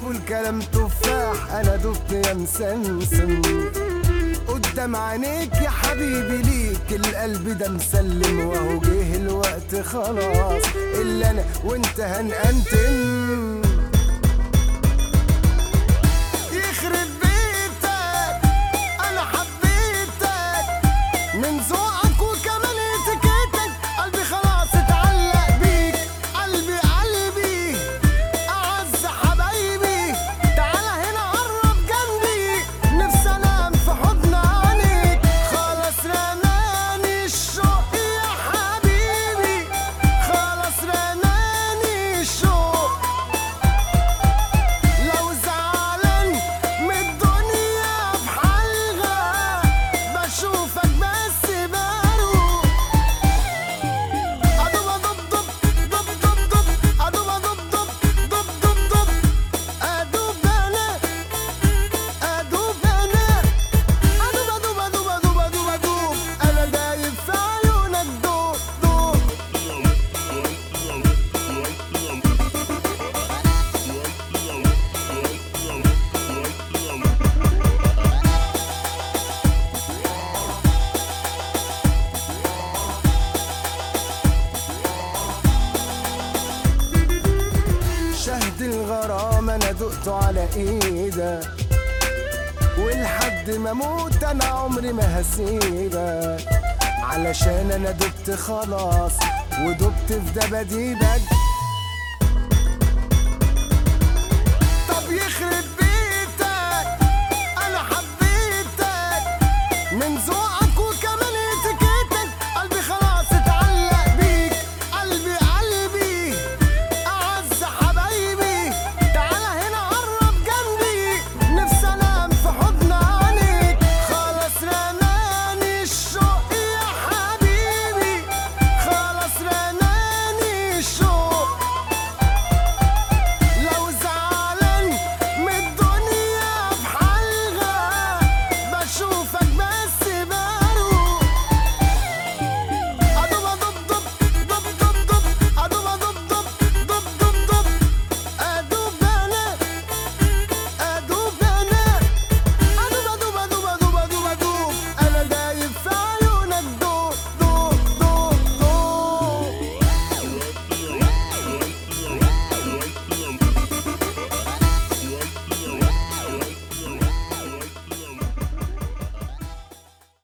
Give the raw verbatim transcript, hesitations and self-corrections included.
بتقول كلام تفاح، انا دبت يا مسمسم قدام عينيك يا حبيبي، ليك القلب ده مسلم، وهو جه الوقت خلاص اللي انا وانت هنأنتم. يخرب بيتك انا حبيتك من ذوقك وكمان اتيكيتك، قلبي خلاص اتعلق بيك، قلبي قلبي اعز حبايبي، تعالى هنا قرب جنبي، نفسي انام في حضن عينيك، خلاص رماني الشوق يا حبيبي، خلاص رماني الشوق، لو زعلان من الدنيا بحالها بشوفك بس بروق، ادوب ادوب دب دب دب دب، ادوب ادوب دب دب دب دب، ادوب انا ادوب انا ادوب ادوب ادوب ادوب ادوب ادوب، انا دايب في عيونك دوب دوب. شهد الغرام انا دقته على ايدك، ولحد ما اموت انا عمري ما هسيبك، علشان انا دبت خلاص ودبت في دباديبك.